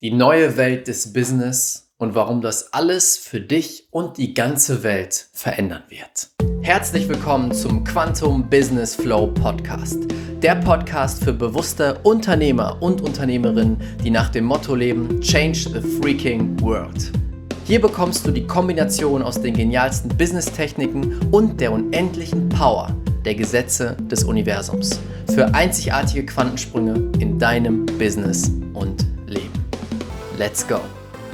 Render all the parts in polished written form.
Die neue Welt des Business und warum das alles für dich und die ganze Welt verändern wird. Herzlich willkommen zum Quantum Business Flow Podcast. Der Podcast für bewusste Unternehmer und Unternehmerinnen, die nach dem Motto leben: Change the freaking world. Hier bekommst du die Kombination aus den genialsten Business-Techniken und der unendlichen Power der Gesetze des Universums für einzigartige Quantensprünge in deinem Business und Leben. Let's go!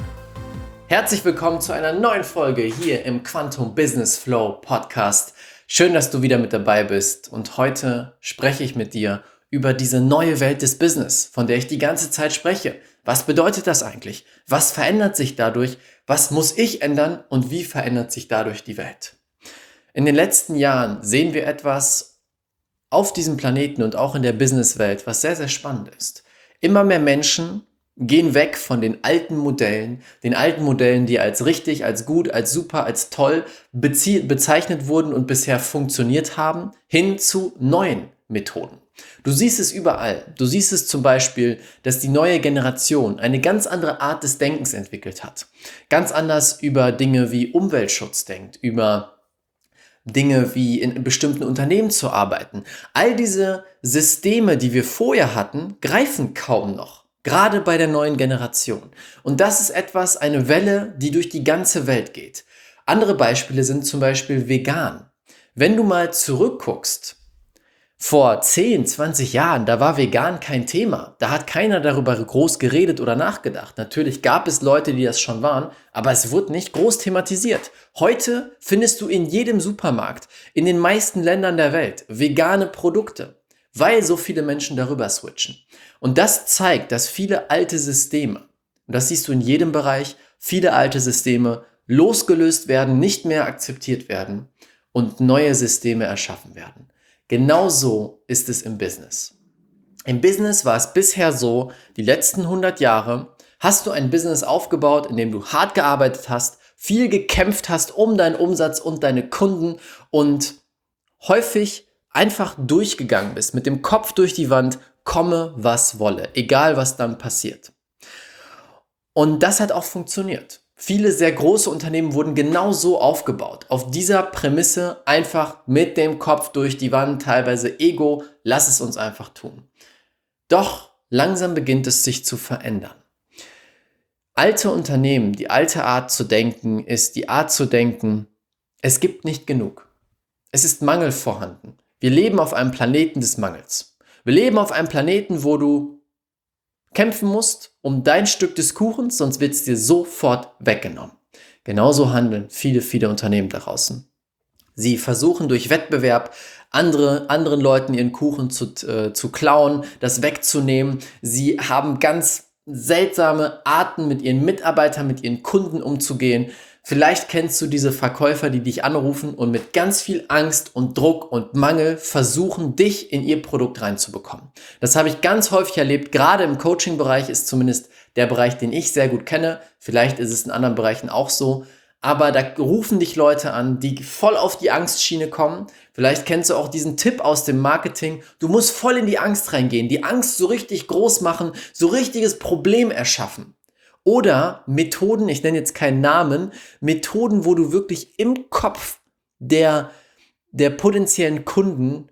Herzlich willkommen zu einer neuen Folge hier im Quantum Business Flow Podcast. Schön, dass du wieder mit dabei bist und heute spreche ich mit dir über diese neue Welt des Business, von der ich die ganze Zeit spreche. Was bedeutet das eigentlich? Was verändert sich dadurch? Was muss ich ändern und wie verändert sich dadurch die Welt? In den letzten Jahren sehen wir etwas auf diesem Planeten und auch in der Businesswelt, was sehr, sehr spannend ist. Immer mehr Menschen gehen weg von den alten Modellen, die als richtig, als gut, als super, als toll bezeichnet wurden und bisher funktioniert haben, hin zu neuen Methoden. Du siehst es überall. Du siehst es zum Beispiel, dass die neue Generation eine ganz andere Art des Denkens entwickelt hat. Ganz anders über Dinge wie Umweltschutz denkt, über Dinge wie in bestimmten Unternehmen zu arbeiten. All diese Systeme, die wir vorher hatten, greifen kaum noch. Gerade bei der neuen Generation. Und das ist eine Welle, die durch die ganze Welt geht. Andere Beispiele sind zum Beispiel vegan. Wenn du mal zurückguckst, vor 10, 20 Jahren, da war vegan kein Thema. Da hat keiner darüber groß geredet oder nachgedacht. Natürlich gab es Leute, die das schon waren, aber es wurde nicht groß thematisiert. Heute findest du in jedem Supermarkt, in den meisten Ländern der Welt, vegane Produkte, weil so viele Menschen darüber switchen. Und das zeigt, dass viele alte Systeme, und das siehst du in jedem Bereich, viele alte Systeme losgelöst werden, nicht mehr akzeptiert werden und neue Systeme erschaffen werden. Genauso ist es im Business. Im Business war es bisher so, die letzten 100 Jahre hast du ein Business aufgebaut, in dem du hart gearbeitet hast, viel gekämpft hast um deinen Umsatz und deine Kunden und häufig einfach durchgegangen bist, mit dem Kopf durch die Wand, komme was wolle, egal was dann passiert. Und das hat auch funktioniert. Viele sehr große Unternehmen wurden genau so aufgebaut. Auf dieser Prämisse einfach mit dem Kopf durch die Wand, teilweise Ego, lass es uns einfach tun. Doch langsam beginnt es sich zu verändern. Alte Unternehmen, die alte Art zu denken, ist die Art zu denken, es gibt nicht genug. Es ist Mangel vorhanden. Wir leben auf einem Planeten des Mangels. Wir leben auf einem Planeten, wo du kämpfen musst um dein Stück des Kuchens, sonst wird es dir sofort weggenommen. Genauso handeln viele, viele Unternehmen da draußen. Sie versuchen durch Wettbewerb anderen Leuten ihren Kuchen zu klauen, das wegzunehmen. Sie haben ganz seltsame Arten, mit ihren Mitarbeitern, mit ihren Kunden umzugehen. Vielleicht kennst du diese Verkäufer, die dich anrufen und mit ganz viel Angst und Druck und Mangel versuchen, dich in ihr Produkt reinzubekommen. Das habe ich ganz häufig erlebt. Gerade im Coaching-Bereich ist zumindest der Bereich, den ich sehr gut kenne. Vielleicht ist es in anderen Bereichen auch so. Aber da rufen dich Leute an, die voll auf die Angstschiene kommen. Vielleicht kennst du auch diesen Tipp aus dem Marketing. Du musst voll in die Angst reingehen, die Angst so richtig groß machen, so richtiges Problem erschaffen. Oder Methoden, ich nenne jetzt keinen Namen, Methoden, wo du wirklich im Kopf der potenziellen Kunden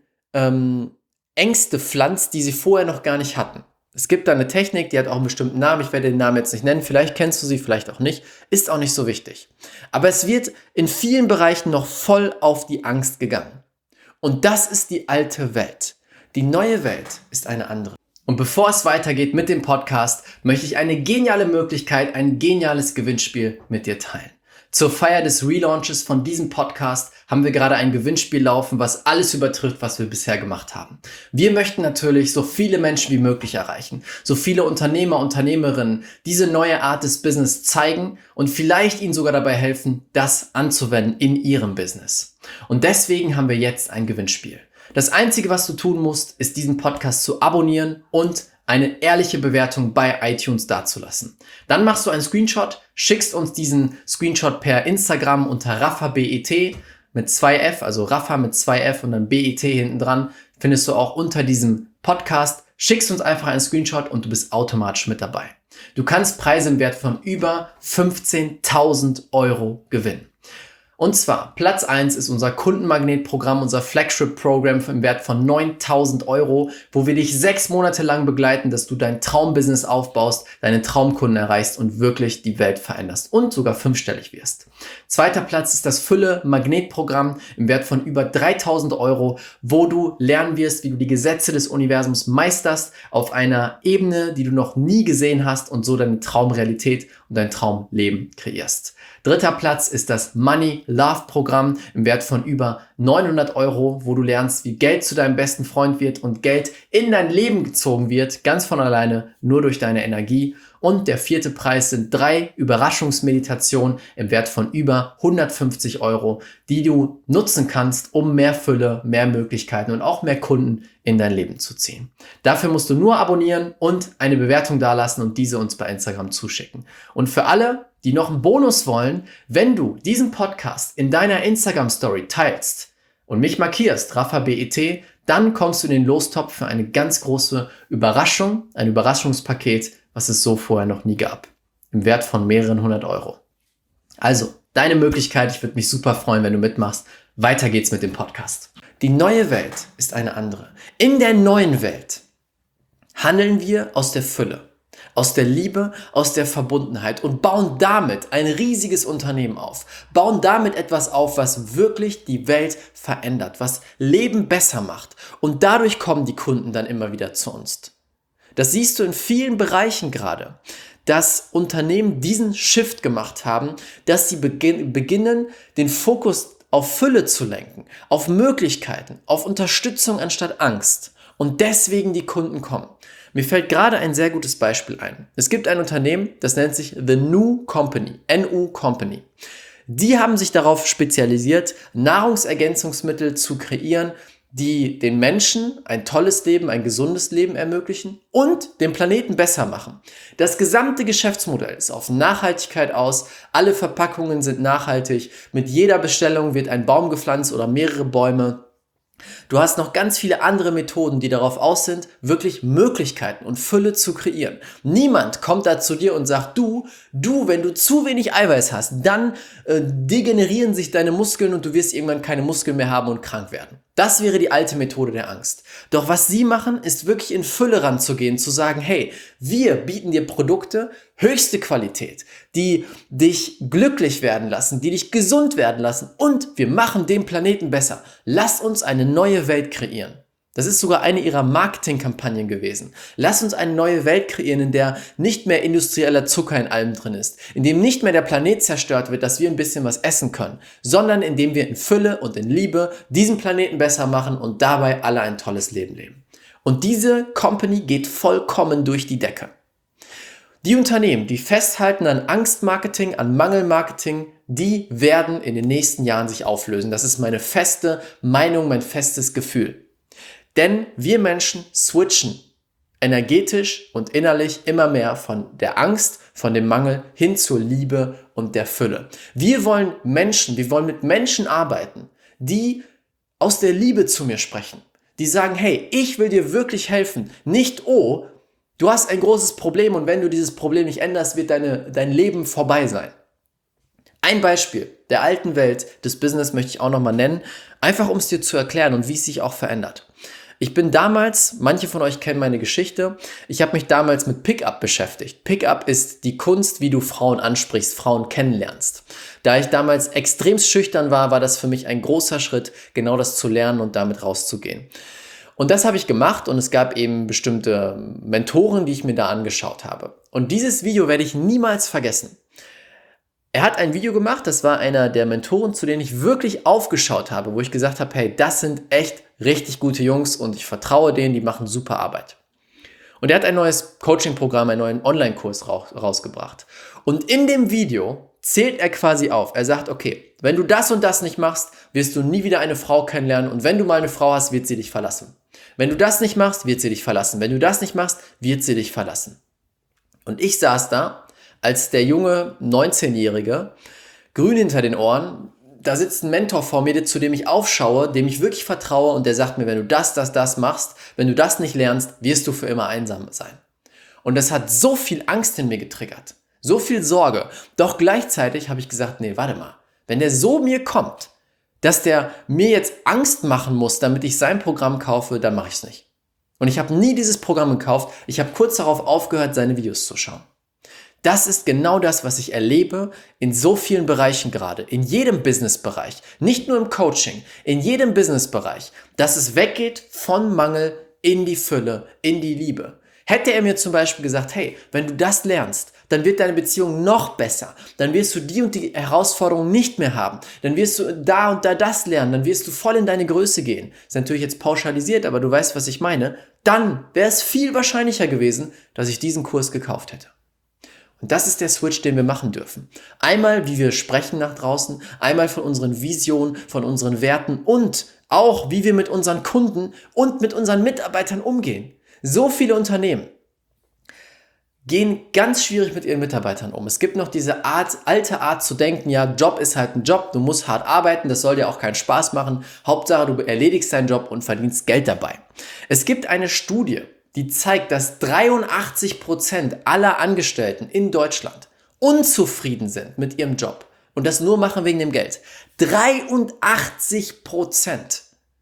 Ängste pflanzt, die sie vorher noch gar nicht hatten. Es gibt da eine Technik, die hat auch einen bestimmten Namen, ich werde den Namen jetzt nicht nennen, vielleicht kennst du sie, vielleicht auch nicht, ist auch nicht so wichtig. Aber es wird in vielen Bereichen noch voll auf die Angst gegangen. Und das ist die alte Welt. Die neue Welt ist eine andere. Und bevor es weitergeht mit dem Podcast, möchte ich eine geniale Möglichkeit, ein geniales Gewinnspiel mit dir teilen. Zur Feier des Relaunches von diesem Podcast haben wir gerade ein Gewinnspiel laufen, was alles übertrifft, was wir bisher gemacht haben. Wir möchten natürlich so viele Menschen wie möglich erreichen, so viele Unternehmer, Unternehmerinnen diese neue Art des Business zeigen und vielleicht ihnen sogar dabei helfen, das anzuwenden in ihrem Business. Und deswegen haben wir jetzt ein Gewinnspiel. Das Einzige, was du tun musst, ist diesen Podcast zu abonnieren und eine ehrliche Bewertung bei iTunes dazulassen. Dann machst du einen Screenshot, schickst uns diesen Screenshot per Instagram unter RaffaBET mit 2F, also Raffa mit 2F und dann BET hinten dran, findest du auch unter diesem Podcast. schickst uns einfach einen Screenshot und du bist automatisch mit dabei. Du kannst Preise im Wert von über 15.000 Euro gewinnen. Und zwar, Platz 1 ist unser Kundenmagnetprogramm, unser Flagship-Programm im Wert von 9.000 Euro, wo wir dich 6 Monate lang begleiten, dass du dein Traumbusiness aufbaust, deine Traumkunden erreichst und wirklich die Welt veränderst und sogar 5-stellig wirst. Zweiter Platz ist das Fülle-Magnetprogramm im Wert von über 3.000 Euro, wo du lernen wirst, wie du die Gesetze des Universums meisterst auf einer Ebene, die du noch nie gesehen hast und so deine Traumrealität und dein Traumleben kreierst. Dritter Platz ist das Money-Love-Programm im Wert von über 900 Euro, wo du lernst, wie Geld zu deinem besten Freund wird und Geld in dein Leben gezogen wird, ganz von alleine, nur durch deine Energie. Und der 4. Preis sind 3 Überraschungsmeditationen im Wert von über 150 Euro, die du nutzen kannst, um mehr Fülle, mehr Möglichkeiten und auch mehr Kunden in dein Leben zu ziehen. Dafür musst du nur abonnieren und eine Bewertung dalassen und diese uns bei Instagram zuschicken. Und für alle, die noch einen Bonus wollen, wenn du diesen Podcast in deiner Instagram-Story teilst und mich markierst, RaffaBET, dann kommst du in den Lostopf für eine ganz große Überraschung, ein Überraschungspaket, was es so vorher noch nie gab, im Wert von mehreren 100 Euro. Also, deine Möglichkeit, ich würde mich super freuen, wenn du mitmachst. Weiter geht's mit dem Podcast. Die neue Welt ist eine andere. In der neuen Welt handeln wir aus der Fülle, aus der Liebe, aus der Verbundenheit und bauen damit ein riesiges Unternehmen auf. Bauen damit etwas auf, was wirklich die Welt verändert, was Leben besser macht. Und dadurch kommen die Kunden dann immer wieder zu uns. Das siehst du in vielen Bereichen gerade, dass Unternehmen diesen Shift gemacht haben, dass sie beginnen, den Fokus auf Fülle zu lenken, auf Möglichkeiten, auf Unterstützung anstatt Angst. Und deswegen die Kunden kommen. Mir fällt gerade ein sehr gutes Beispiel ein. Es gibt ein Unternehmen, das nennt sich The New Company, NU Company. Die haben sich darauf spezialisiert, Nahrungsergänzungsmittel zu kreieren, die den Menschen ein tolles Leben, ein gesundes Leben ermöglichen und den Planeten besser machen. Das gesamte Geschäftsmodell ist auf Nachhaltigkeit aus. Alle Verpackungen sind nachhaltig. Mit jeder Bestellung wird ein Baum gepflanzt oder mehrere Bäume. Du hast noch ganz viele andere Methoden, die darauf aus sind, wirklich Möglichkeiten und Fülle zu kreieren. Niemand kommt da zu dir und sagt, du, wenn du zu wenig Eiweiß hast, dann degenerieren sich deine Muskeln und du wirst irgendwann keine Muskeln mehr haben und krank werden. Das wäre die alte Methode der Angst. Doch was sie machen, ist wirklich in Fülle ranzugehen, zu sagen, hey, wir bieten dir Produkte, höchste Qualität, die dich glücklich werden lassen, die dich gesund werden lassen und wir machen den Planeten besser. Lass uns eine neue Welt kreieren. Das ist sogar eine ihrer Marketingkampagnen gewesen. Lass uns eine neue Welt kreieren, in der nicht mehr industrieller Zucker in allem drin ist, in dem nicht mehr der Planet zerstört wird, dass wir ein bisschen was essen können, sondern in dem wir in Fülle und in Liebe diesen Planeten besser machen und dabei alle ein tolles Leben leben. Und diese Company geht vollkommen durch die Decke. Die Unternehmen, die festhalten an Angstmarketing, an Mangelmarketing, die werden in den nächsten Jahren sich auflösen. Das ist meine feste Meinung, mein festes Gefühl. Denn wir Menschen switchen energetisch und innerlich immer mehr von der Angst, von dem Mangel hin zur Liebe und der Fülle. Wir wollen mit Menschen arbeiten, die aus der Liebe zu mir sprechen. Die sagen, hey, ich will dir wirklich helfen. Nicht, oh, du hast ein großes Problem und wenn du dieses Problem nicht änderst, wird dein Leben vorbei sein. Ein Beispiel der alten Welt des Business möchte ich auch nochmal nennen, einfach um es dir zu erklären und wie es sich auch verändert. Ich bin damals, manche von euch kennen meine Geschichte, ich habe mich damals mit Pickup beschäftigt. Pickup ist die Kunst, wie du Frauen ansprichst, Frauen kennenlernst. Da ich damals extremst schüchtern war, war das für mich ein großer Schritt, genau das zu lernen und damit rauszugehen. Und das habe ich gemacht und es gab eben bestimmte Mentoren, die ich mir da angeschaut habe. Und dieses Video werde ich niemals vergessen. Er hat ein Video gemacht, das war einer der Mentoren, zu denen ich wirklich aufgeschaut habe, wo ich gesagt habe, hey, das sind echt richtig gute Jungs und ich vertraue denen, die machen super Arbeit. Und er hat ein neues Coaching-Programm, einen neuen Online-Kurs rausgebracht. Und in dem Video zählt er quasi auf. Er sagt, okay, wenn du das und das nicht machst, wirst du nie wieder eine Frau kennenlernen und wenn du mal eine Frau hast, wird sie dich verlassen. Wenn du das nicht machst, wird sie dich verlassen. Wenn du das nicht machst, wird sie dich verlassen. Und ich saß da als der junge 19-Jährige, grün hinter den Ohren, da sitzt ein Mentor vor mir, zu dem ich aufschaue, dem ich wirklich vertraue und der sagt mir, wenn du das machst, wenn du das nicht lernst, wirst du für immer einsam sein. Und das hat so viel Angst in mir getriggert, so viel Sorge. Doch gleichzeitig habe ich gesagt, nee, warte mal, wenn der so mir kommt, dass der mir jetzt Angst machen muss, damit ich sein Programm kaufe, dann mache ich es nicht. Und ich habe nie dieses Programm gekauft, ich habe kurz darauf aufgehört, seine Videos zu schauen. Das ist genau das, was ich erlebe in so vielen Bereichen gerade, in jedem Businessbereich, nicht nur im Coaching, in jedem Businessbereich, dass es weggeht von Mangel in die Fülle, in die Liebe. Hätte er mir zum Beispiel gesagt, hey, wenn du das lernst, dann wird deine Beziehung noch besser, dann wirst du die und die Herausforderung nicht mehr haben, dann wirst du da und da das lernen, dann wirst du voll in deine Größe gehen. Ist natürlich jetzt pauschalisiert, aber du weißt, was ich meine. Dann wäre es viel wahrscheinlicher gewesen, dass ich diesen Kurs gekauft hätte. Und das ist der Switch, den wir machen dürfen. Einmal, wie wir sprechen nach draußen, einmal von unseren Visionen, von unseren Werten und auch, wie wir mit unseren Kunden und mit unseren Mitarbeitern umgehen. So viele Unternehmen gehen ganz schwierig mit ihren Mitarbeitern um. Es gibt noch diese alte Art zu denken, ja, Job ist halt ein Job, du musst hart arbeiten, das soll dir auch keinen Spaß machen. Hauptsache, du erledigst deinen Job und verdienst Geld dabei. Es gibt eine Studie, die zeigt, dass 83% aller Angestellten in Deutschland unzufrieden sind mit ihrem Job und das nur machen wegen dem Geld. 83%.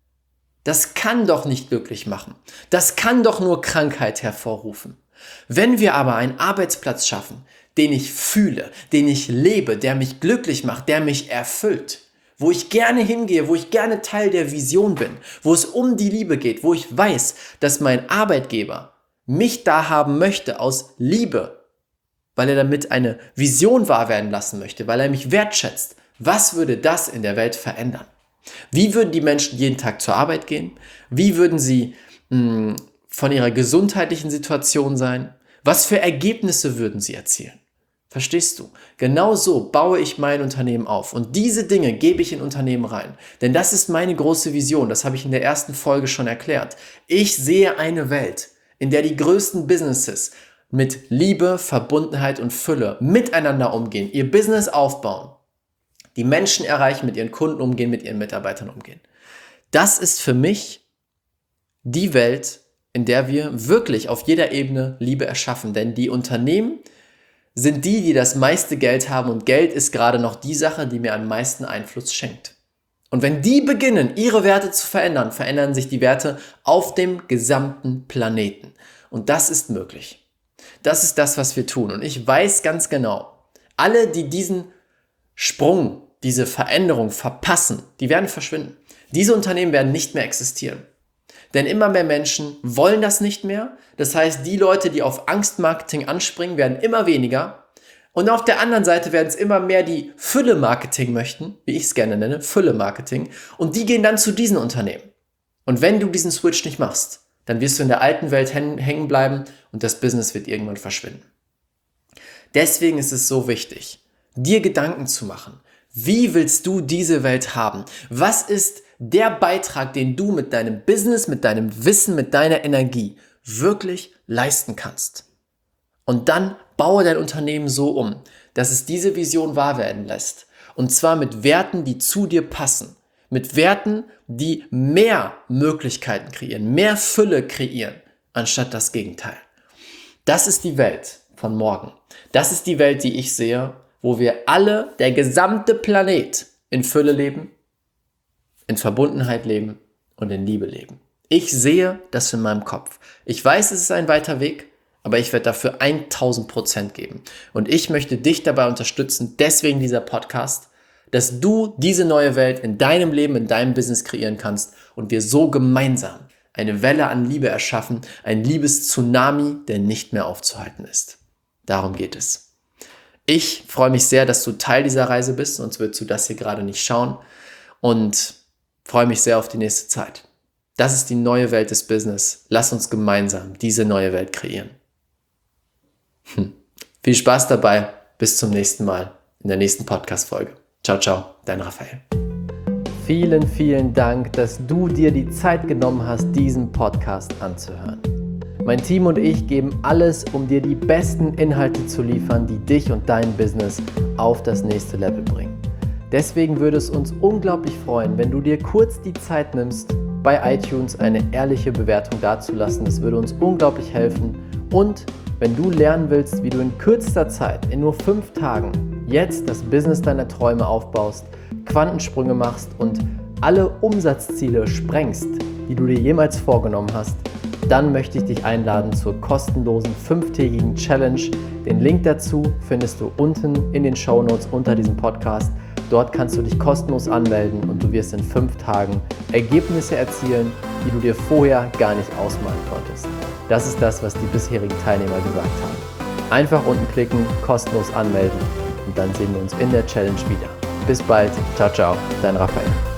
Das kann doch nicht glücklich machen. Das kann doch nur Krankheit hervorrufen. Wenn wir aber einen Arbeitsplatz schaffen, den ich fühle, den ich lebe, der mich glücklich macht, der mich erfüllt, wo ich gerne hingehe, wo ich gerne Teil der Vision bin, wo es um die Liebe geht, wo ich weiß, dass mein Arbeitgeber mich da haben möchte aus Liebe, weil er damit eine Vision wahr werden lassen möchte, weil er mich wertschätzt. Was würde das in der Welt verändern? Wie würden die Menschen jeden Tag zur Arbeit gehen? Wie würden sie von ihrer gesundheitlichen Situation sein? Was für Ergebnisse würden sie erzielen? Verstehst du? Genau so baue ich mein Unternehmen auf. Und diese Dinge gebe ich in Unternehmen rein. Denn das ist meine große Vision. Das habe ich in der ersten Folge schon erklärt. Ich sehe eine Welt, in der die größten Businesses mit Liebe, Verbundenheit und Fülle miteinander umgehen, ihr Business aufbauen, die Menschen erreichen, mit ihren Kunden umgehen, mit ihren Mitarbeitern umgehen. Das ist für mich die Welt, in der wir wirklich auf jeder Ebene Liebe erschaffen. Denn die Unternehmen sind die das meiste Geld haben und Geld ist gerade noch die Sache, die mir am meisten Einfluss schenkt. Und wenn die beginnen, ihre Werte zu verändern, verändern sich die Werte auf dem gesamten Planeten. Und das ist möglich. Das ist das, was wir tun. Und ich weiß ganz genau, alle, die diesen Sprung, diese Veränderung verpassen, die werden verschwinden. Diese Unternehmen werden nicht mehr existieren. Denn immer mehr Menschen wollen das nicht mehr. Das heißt, die Leute, die auf Angstmarketing anspringen, werden immer weniger. Und auf der anderen Seite werden es immer mehr, die Fülle-Marketing möchten, wie ich es gerne nenne, Fülle-Marketing. Und die gehen dann zu diesen Unternehmen. Und wenn du diesen Switch nicht machst, dann wirst du in der alten Welt hängen bleiben und das Business wird irgendwann verschwinden. Deswegen ist es so wichtig, dir Gedanken zu machen. Wie willst du diese Welt haben? Was ist der Beitrag, den du mit deinem Business, mit deinem Wissen, mit deiner Energie wirklich leisten kannst? Und dann baue dein Unternehmen so um, dass es diese Vision wahr werden lässt. Und zwar mit Werten, die zu dir passen. Mit Werten, die mehr Möglichkeiten kreieren, mehr Fülle kreieren, anstatt das Gegenteil. Das ist die Welt von morgen. Das ist die Welt, die ich sehe, wo wir alle, der gesamte Planet, in Fülle leben, in Verbundenheit leben und in Liebe leben. Ich sehe das in meinem Kopf. Ich weiß, es ist ein weiter Weg, aber ich werde dafür 1000% geben. Und ich möchte dich dabei unterstützen, deswegen dieser Podcast, dass du diese neue Welt in deinem Leben, in deinem Business kreieren kannst und wir so gemeinsam eine Welle an Liebe erschaffen, ein Liebes-Tsunami, der nicht mehr aufzuhalten ist. Darum geht es. Ich freue mich sehr, dass du Teil dieser Reise bist, sonst würdest du das hier gerade nicht schauen und freue mich sehr auf die nächste Zeit. Das ist die neue Welt des Business. Lass uns gemeinsam diese neue Welt kreieren. Viel Spaß dabei. Bis zum nächsten Mal in der nächsten Podcast-Folge. Ciao, ciao, dein Raphael. Vielen, vielen Dank, dass du dir die Zeit genommen hast, diesen Podcast anzuhören. Mein Team und ich geben alles, um dir die besten Inhalte zu liefern, die dich und dein Business auf das nächste Level bringen. Deswegen würde es uns unglaublich freuen, wenn du dir kurz die Zeit nimmst, bei iTunes eine ehrliche Bewertung dazulassen. Das würde uns unglaublich helfen. Und wenn du lernen willst, wie du in kürzester Zeit, in nur 5 Tagen, jetzt das Business deiner Träume aufbaust, Quantensprünge machst und alle Umsatzziele sprengst, die du dir jemals vorgenommen hast, dann möchte ich dich einladen zur kostenlosen 5-tägigen Challenge. Den Link dazu findest du unten in den Shownotes unter diesem Podcast. Dort kannst du dich kostenlos anmelden und du wirst in 5 Tagen Ergebnisse erzielen, die du dir vorher gar nicht ausmalen konntest. Das ist das, was die bisherigen Teilnehmer gesagt haben. Einfach unten klicken, kostenlos anmelden und dann sehen wir uns in der Challenge wieder. Bis bald. Ciao, ciao. Dein Raphael.